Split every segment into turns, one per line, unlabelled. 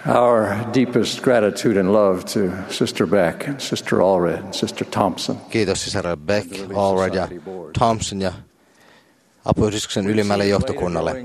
Our deepest gratitude and love to Sister Beck, and Sister Allred, and Sister Thompson.
Kiitos sisarille Beck, Allred ja Thompson ja apuyhdistyksen ylimmälle johtokunnalle.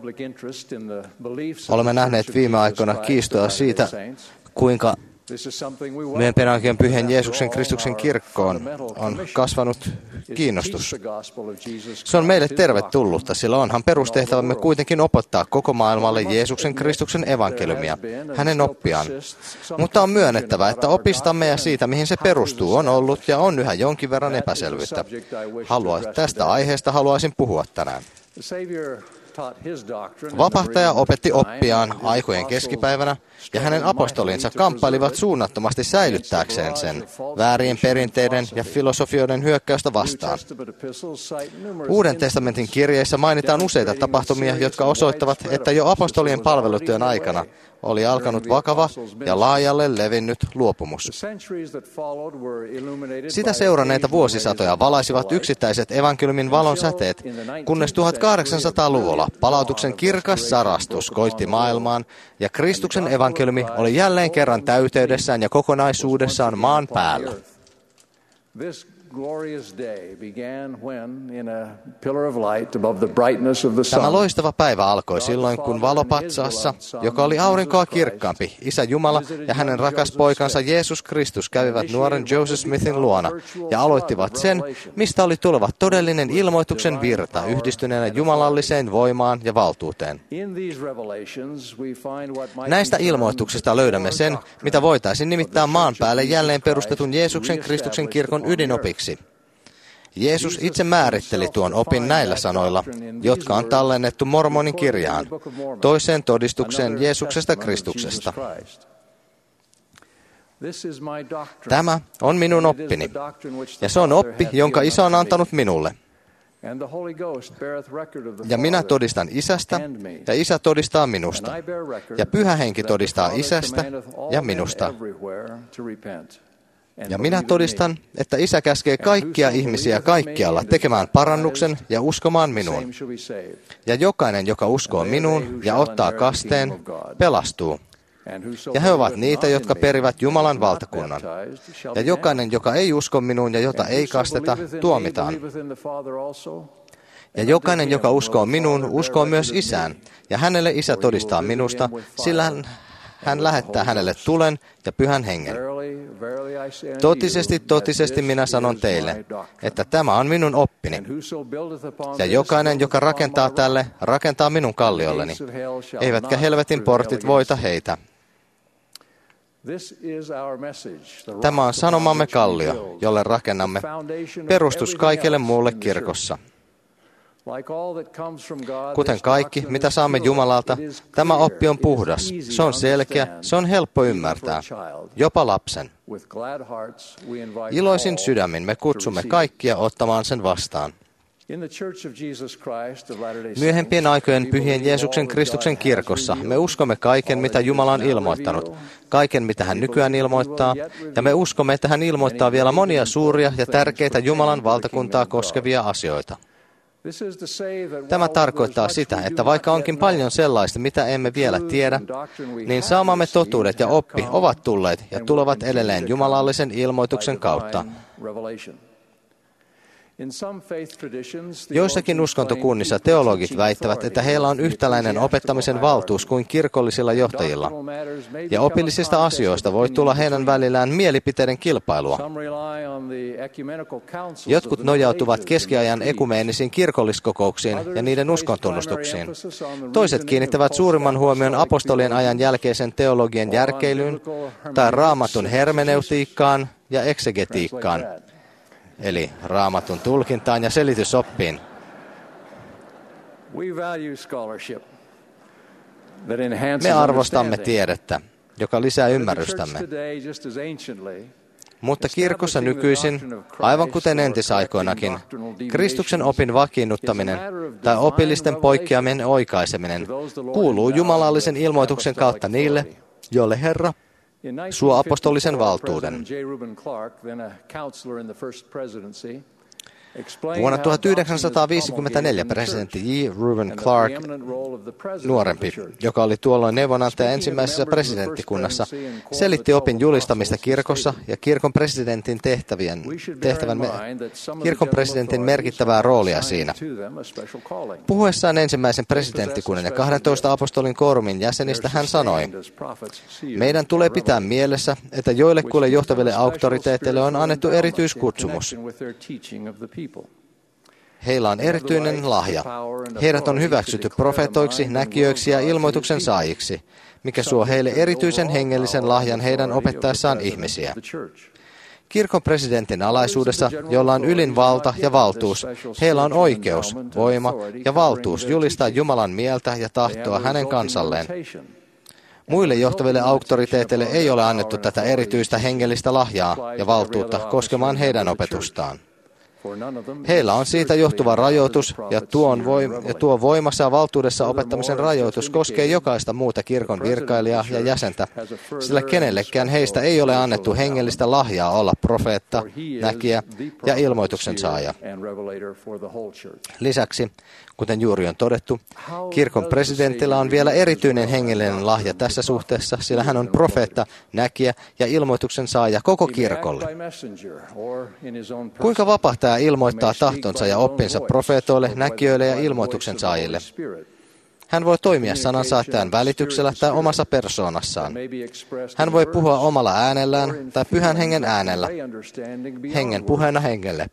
Olemme nähneet viime aikoina kiistoa siitä, kuinka myöhempien aikojen Pyhän Jeesuksen Kristuksen kirkkoon on kasvanut kiinnostus. Se on meille tervetullutta, sillä onhan perustehtävämme kuitenkin opettaa koko maailmalle Jeesuksen Kristuksen evankeliumia, hänen oppiaan. Mutta on myönnettävä, että opistamme ja siitä, mihin se perustuu, on ollut ja on yhä jonkin verran epäselvyyttä. Tästä aiheesta haluaisin puhua tänään. Vapahtaja opetti oppiaan aikojen keskipäivänä, ja hänen apostolinsa kamppailivat suunnattomasti säilyttääkseen sen väärien perinteiden ja filosofioiden hyökkäystä vastaan. Uuden testamentin kirjeissä mainitaan useita tapahtumia, jotka osoittavat, että jo apostolien palvelutyön aikana oli alkanut vakava ja laajalle levinnyt luopumus. Sitä seuranneita vuosisatoja valaisivat yksittäiset evankeliumin valon säteet, kunnes 1800-luvulla palautuksen kirkas sarastus koitti maailmaan ja Kristuksen evankeliumi oli jälleen kerran täyteydessään ja kokonaisuudessaan maan päällä. Tämä loistava päivä alkoi silloin, kun valopatsaassa, joka oli aurinkoa kirkkaampi, Isä Jumala ja hänen rakas poikansa Jeesus Kristus kävivät nuoren Joseph Smithin luona ja aloittivat sen, mistä oli tuleva todellinen ilmoituksen virta yhdistyneenä jumalalliseen voimaan ja valtuuteen. Näistä ilmoituksista löydämme sen, mitä voitaisiin nimittää maan päälle jälleen perustetun Jeesuksen Kristuksen kirkon ydinopiksi. Jeesus itse määritteli tuon opin näillä sanoilla, jotka on tallennettu Mormonin kirjaan, toiseen todistukseen Jeesuksesta Kristuksesta. Tämä on minun oppini, ja se on oppi, jonka Isä on antanut minulle. Ja minä todistan Isästä, ja Isä todistaa minusta, ja Pyhä Henki todistaa Isästä ja minusta. Ja minä todistan, että Isä käskee kaikkia ihmisiä kaikkialla tekemään parannuksen ja uskomaan minuun. Ja jokainen, joka uskoo minuun ja ottaa kasteen, pelastuu. Ja he ovat niitä, jotka perivät Jumalan valtakunnan. Ja jokainen, joka ei usko minuun ja jota ei kasteta, tuomitaan. Ja jokainen, joka uskoo minuun, uskoo myös Isään. Ja hänelle Isä todistaa minusta, sillä hän lähettää hänelle tulen ja Pyhän Hengen. Totisesti, totisesti minä sanon teille, että tämä on minun oppini. Ja jokainen, joka rakentaa tälle, rakentaa minun kalliolleni. Eivätkä helvetin portit voita heitä. Tämä on sanomamme kallio, jolle rakennamme perustus kaikelle muulle kirkossa. Kuten kaikki, mitä saamme Jumalalta, tämä oppi on puhdas, se on selkeä, se on helppo ymmärtää, jopa lapsen. Iloisin sydämin me kutsumme kaikkia ottamaan sen vastaan. Myöhempien aikojen Pyhien Jeesuksen Kristuksen kirkossa me uskomme kaiken, mitä Jumala on ilmoittanut, kaiken, mitä hän nykyään ilmoittaa, ja me uskomme, että hän ilmoittaa vielä monia suuria ja tärkeitä Jumalan valtakuntaa koskevia asioita. Tämä tarkoittaa sitä, että vaikka onkin paljon sellaista, mitä emme vielä tiedä, niin saamamme totuudet ja oppi ovat tulleet ja tulevat edelleen jumalallisen ilmoituksen kautta. Joissakin uskontokunnissa teologit väittävät, että heillä on yhtäläinen opettamisen valtuus kuin kirkollisilla johtajilla, ja opillisista asioista voi tulla heidän välillään mielipiteiden kilpailua. Jotkut nojautuvat keskiajan ekumeenisiin kirkolliskokouksiin ja niiden uskontunnustuksiin. Toiset kiinnittävät suurimman huomion apostolien ajan jälkeisen teologian järkeilyyn tai Raamatun hermeneutiikkaan ja eksegetiikkaan, eli Raamatun tulkintaan ja selitysoppiin. Me arvostamme tiedettä, joka lisää ymmärrystämme. Mutta kirkossa nykyisin, aivan kuten entisaikoinakin, Kristuksen opin vakiinnuttaminen tai opillisten poikkeamien oikaiseminen kuuluu jumalallisen ilmoituksen kautta niille, joille Herra suo apostolisen valtuuden. Vuonna 1954 presidentti J. Reuben Clark, nuorempi, joka oli tuolloin neuvonantaja ensimmäisessä presidenttikunnassa, selitti opin julistamista kirkossa ja kirkon presidentin kirkon presidentin merkittävää roolia siinä. Puhuessaan ensimmäisen presidenttikunnan ja 12 apostolin koorumin jäsenistä hän sanoi, meidän tulee pitää mielessä, että joillekuille johtaville auktoriteeteille on annettu erityiskutsumuus. Heillä on erityinen lahja. Heidät on hyväksytty profeetoiksi, näkijöiksi ja ilmoituksen saajiksi, mikä suo heille erityisen hengellisen lahjan heidän opettaessaan ihmisiä. Kirkon presidentin alaisuudessa, jolla on ylin valta ja valtuus, heillä on oikeus, voima ja valtuus julistaa Jumalan mieltä ja tahtoa hänen kansalleen. Muille johtaville auktoriteeteille ei ole annettu tätä erityistä hengellistä lahjaa ja valtuutta koskemaan heidän opetustaan. Heillä on siitä johtuva rajoitus, ja tuo voimassa ja valtuudessa opettamisen rajoitus koskee jokaista muuta kirkon virkailijaa ja jäsentä, sillä kenellekään heistä ei ole annettu hengellistä lahjaa olla profeetta, näkijä ja ilmoituksen saaja. Lisäksi, kuten juuri on todettu, kirkon presidentillä on vielä erityinen hengellinen lahja tässä suhteessa, sillä hän on profeetta, näkijä ja ilmoituksen saaja koko kirkolle. Kuinka vapahtaja ilmoittaa tahtonsa ja oppinsa profeetoille, näkijöille ja ilmoituksen saajille? Hän voi toimia sanansaattajan välityksellä tai omassa persoonassaan. Hän voi puhua omalla äänellään tai pyhän hengen äänellä, hengen puheena hengelle.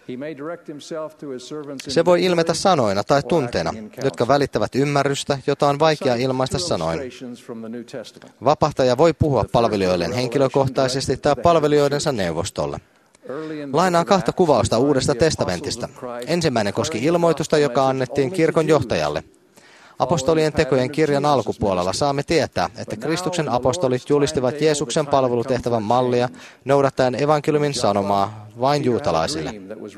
Se voi ilmetä sanoina tai tunteina, jotka välittävät ymmärrystä, jota on vaikea ilmaista sanoin. Vapahtaja voi puhua palvelijoilleen henkilökohtaisesti tai palvelijoidensa neuvostolle. Lainaan 2 kuvausta Uudesta testamentista. Ensimmäinen koski ilmoitusta, joka annettiin kirkon johtajalle. Apostolien tekojen kirjan alkupuolella saamme tietää, että Kristuksen apostolit julistivat Jeesuksen palvelutehtävän mallia noudattaen evankeliumin sanomaa vain juutalaisille.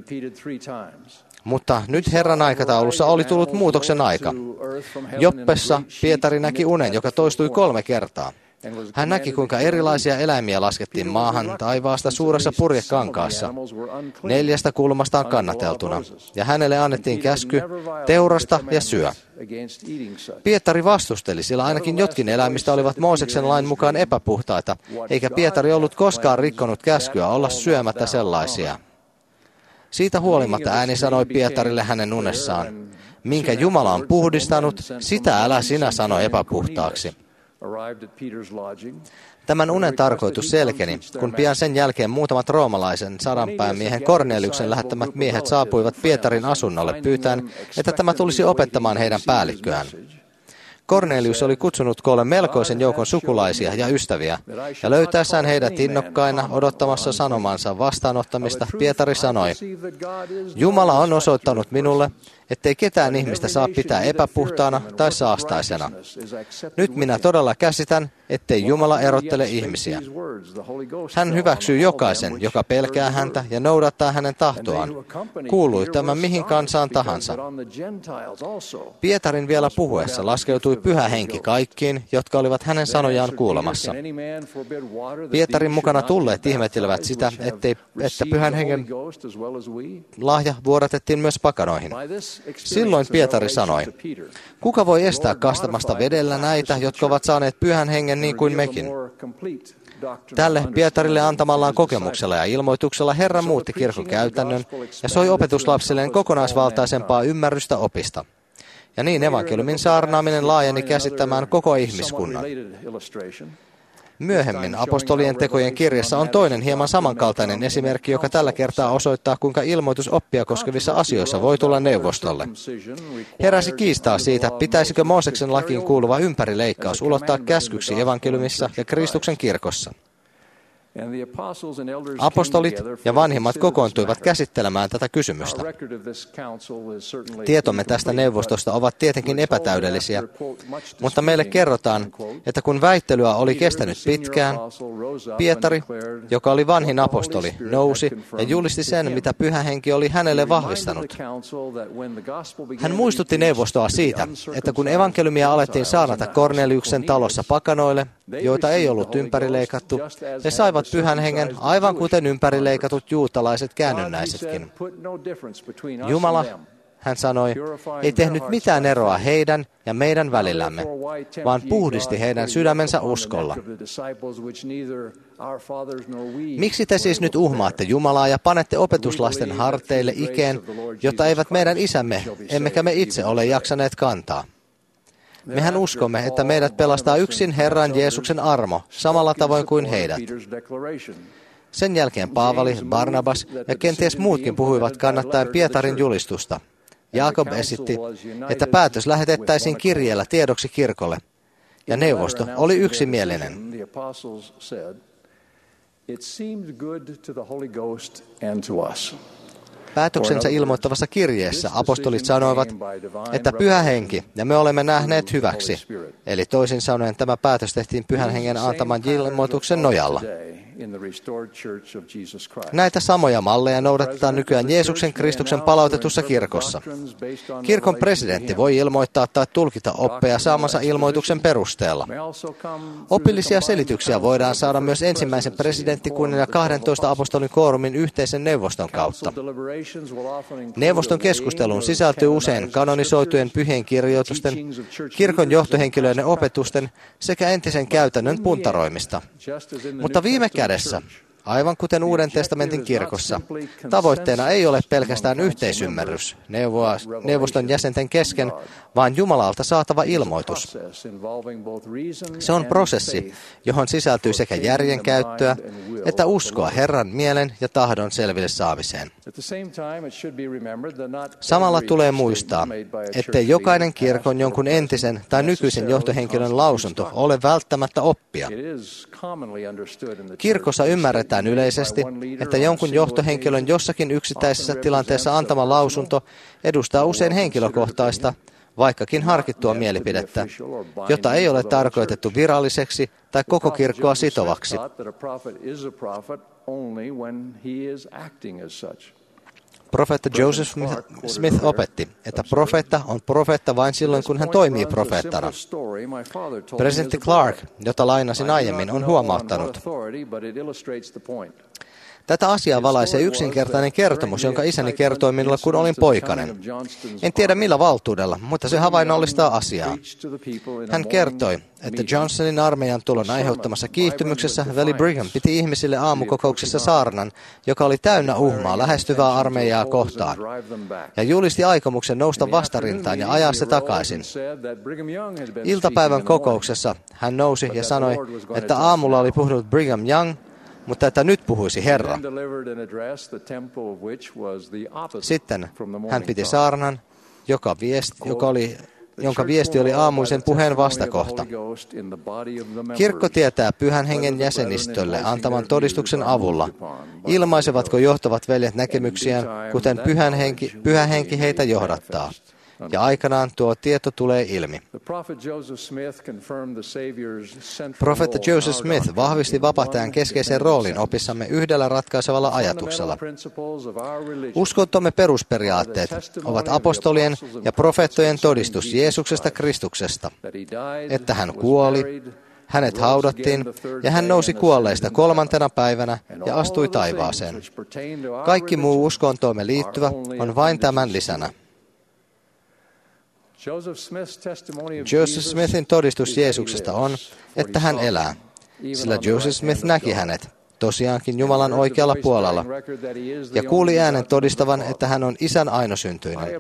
Mutta nyt Herran aikataulussa oli tullut muutoksen aika. Joppessa Pietari näki unen, joka toistui 3 kertaa. Hän näki, kuinka erilaisia eläimiä laskettiin maahan taivaasta suuressa purjekankaassa, 4 kulmastaan kannateltuna, ja hänelle annettiin käsky, teurasta ja syö. Pietari vastusteli, sillä ainakin jotkin eläimistä olivat Mooseksen lain mukaan epäpuhtaita, eikä Pietari ollut koskaan rikkonut käskyä olla syömättä sellaisia. Siitä huolimatta ääni sanoi Pietarille hänen unessaan, minkä Jumala on puhdistanut, sitä älä sinä sano epäpuhtaaksi. Tämän unen tarkoitus selkeni, kun pian sen jälkeen muutamat roomalaisen 100 miehen Korneliuksen lähettämät miehet saapuivat Pietarin asunnolle pyytäen, että tämä tulisi opettamaan heidän päällikköään. Kornelius oli kutsunut koolle melkoisen joukon sukulaisia ja ystäviä, ja löytäessään heidät innokkaina odottamassa sanomansa vastaanottamista, Pietari sanoi, Jumala on osoittanut minulle, ettei ketään ihmistä saa pitää epäpuhtaana tai saastaisena. Nyt minä todella käsitän, ettei Jumala erottele ihmisiä. Hän hyväksyy jokaisen, joka pelkää häntä ja noudattaa hänen tahtoaan. Kuului tämä mihin kansaan tahansa. Pietarin vielä puhuessa laskeutui Pyhä Henki kaikkiin, jotka olivat hänen sanojaan kuulemassa. Pietarin mukana tulleet ihmettelevät sitä, että Pyhän Hengen lahja vuodatettiin myös pakanoihin. Silloin Pietari sanoi, kuka voi estää kastamasta vedellä näitä, jotka ovat saaneet Pyhän Hengen niin kuin mekin? Tälle Pietarille antamallaan kokemuksella ja ilmoituksella Herra muutti kirkon käytännön ja soi opetuslapsilleen kokonaisvaltaisempaa ymmärrystä opista. Ja niin evankeliumin saarnaaminen laajeni käsittämään koko ihmiskunnan. Myöhemmin apostolien tekojen kirjassa on toinen hieman samankaltainen esimerkki, joka tällä kertaa osoittaa, kuinka ilmoitus oppia koskevissa asioissa voi tulla neuvostolle. Heräsi kiistaa siitä, pitäisikö Mooseksen lakiin kuuluva ympärileikkaus ulottaa käskyksi evankeliumissa ja Kristuksen kirkossa. Apostolit ja vanhimmat kokoontuivat käsittelemään tätä kysymystä. Tietomme tästä neuvostosta ovat tietenkin epätäydellisiä, mutta meille kerrotaan, että kun väittelyä oli kestänyt pitkään, Pietari, joka oli vanhin apostoli, nousi ja julisti sen, mitä Pyhä Henki oli hänelle vahvistanut. Hän muistutti neuvostoa siitä, että kun evankeliumia alettiin saarnata Korneliuksen talossa pakanoille, joita ei ollut ympärileikattu, he saivat pyhän hengen aivan kuten ympärileikatut juutalaiset käännynnäisetkin. Jumala, hän sanoi, ei tehnyt mitään eroa heidän ja meidän välillämme, vaan puhdisti heidän sydämensä uskolla. Miksi te siis nyt uhmaatte Jumalaa ja panette opetuslasten harteille ikeen, jota eivät meidän isämme, emmekä me itse ole jaksaneet kantaa? Mehän uskomme, että meidät pelastaa yksin Herran Jeesuksen armo, samalla tavoin kuin heidät. Sen jälkeen Paavali, Barnabas ja kenties muutkin puhuivat kannattaen Pietarin julistusta. Jaakob esitti, että päätös lähetettäisiin kirjeellä tiedoksi kirkolle, ja neuvosto oli yksimielinen. Päätöksensä ilmoittavassa kirjeessä apostolit sanoivat, että Pyhä Henki ja me olemme nähneet hyväksi. Eli toisin sanoen tämä päätös tehtiin Pyhän Hengen antaman ilmoituksen nojalla. Näitä samoja malleja noudatetaan nykyään Jeesuksen Kristuksen palautetussa kirkossa. Kirkon presidentti voi ilmoittaa tai tulkita oppeja saamansa ilmoituksen perusteella. Opillisia selityksiä voidaan saada myös ensimmäisen presidenttikunnan ja 12 apostolin koorumin yhteisen neuvoston kautta. Neuvoston keskusteluun sisältyy usein kanonisoitujen pyhien kirjoitusten, kirkon johtohenkilöiden opetusten sekä entisen käytännön puntaroimista. Mutta viime kädessä, aivan kuten Uuden testamentin kirkossa, tavoitteena ei ole pelkästään yhteisymmärrys neuvoston jäsenten kesken, vaan Jumalalta saatava ilmoitus. Se on prosessi, johon sisältyy sekä järjen käyttöä että uskoa Herran mielen ja tahdon selville saamiseen. Samalla tulee muistaa, ettei jokainen kirkon jonkun entisen tai nykyisen johtohenkilön lausunto ole välttämättä oppia. Kirkossa ymmärretään yleisesti, että jonkun johtohenkilön jossakin yksittäisessä tilanteessa antama lausunto edustaa usein henkilökohtaista, vaikkakin harkittua mielipidettä, jota ei ole tarkoitettu viralliseksi tai koko kirkkoa sitovaksi. Profeetta Joseph Smith opetti, että profeetta on profeetta vain silloin, kun hän toimii profeettana. Presidentti Clark, jota lainasin aiemmin, on huomauttanut. Tätä asiaa valaisee yksinkertainen kertomus, jonka isäni kertoi minulle, kun olin poikanen. En tiedä millä valtuudella, mutta se havainnollistaa asiaa. Hän kertoi, että Johnsonin armeijan tulon aiheuttamassa kiihtymyksessä veli Brigham piti ihmisille aamukokouksessa saarnan, joka oli täynnä uhmaa lähestyvää armeijaa kohtaan, ja julisti aikomuksen nousta vastarintaan ja ajaa se takaisin. Iltapäivän kokouksessa hän nousi ja sanoi, että aamulla oli puhunut Brigham Young, mutta että nyt puhuisi Herra. Sitten hän piti saarnan, jonka viesti oli aamuisen puheen vastakohta. Kirkko tietää Pyhän Hengen jäsenistölle antaman todistuksen avulla. Ilmaisevatko johtavat veljet näkemyksiään, kuten Pyhä Henki heitä johdattaa. Ja aikanaan tuo tieto tulee ilmi. Profeetta Joseph Smith vahvisti vapahtajan keskeisen roolin opissamme yhdellä ratkaisevalla ajatuksella. Uskontomme perusperiaatteet ovat apostolien ja profeettojen todistus Jeesuksesta Kristuksesta, että hän kuoli, hänet haudattiin ja hän nousi kuolleista 3. päivänä ja astui taivaaseen. Kaikki muu uskontoomme liittyvä on vain tämän lisänä. Joseph Smithin todistus Jeesuksesta on, että hän elää, sillä Joseph Smith näki hänet, tosiaankin Jumalan oikealla puolella, ja kuuli äänen todistavan, että hän on Isän ainosyntyinen.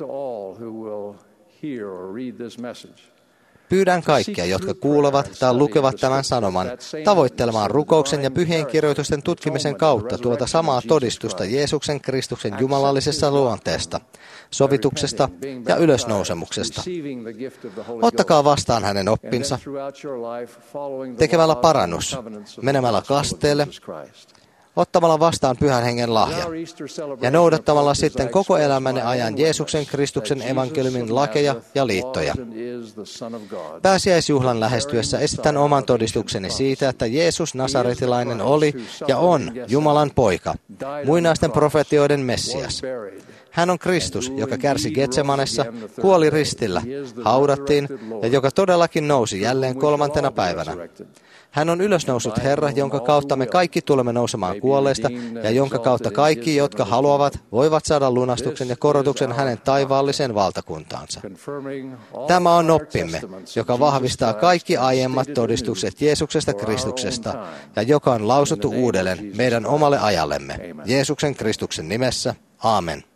Pyydän kaikkia, jotka kuulevat tai lukevat tämän sanoman, tavoittelemaan rukouksen ja pyhien kirjoitusten tutkimisen kautta tuota samaa todistusta Jeesuksen Kristuksen jumalallisesta luonteesta, sovituksesta ja ylösnousemuksesta. Ottakaa vastaan hänen oppinsa, tekemällä parannus, menemällä kasteelle, ottamalla vastaan Pyhän Hengen lahja ja noudattamalla sitten koko elämänne ajan Jeesuksen Kristuksen evankeliumin lakeja ja liittoja. Pääsiäisjuhlan lähestyessä esitän oman todistukseni siitä, että Jeesus Nasaretilainen oli ja on Jumalan poika, muinaisten profetioiden Messias. Hän on Kristus, joka kärsi Getsemanessa, kuoli ristillä, haudattiin ja joka todellakin nousi jälleen 3. päivänä. Hän on ylösnousut Herra, jonka kautta me kaikki tulemme nousemaan kuolleista ja jonka kautta kaikki, jotka haluavat, voivat saada lunastuksen ja korotuksen hänen taivaalliseen valtakuntaansa. Tämä on oppimme, joka vahvistaa kaikki aiemmat todistukset Jeesuksesta Kristuksesta ja joka on lausuttu uudelleen meidän omalle ajallemme. Jeesuksen Kristuksen nimessä. Aamen.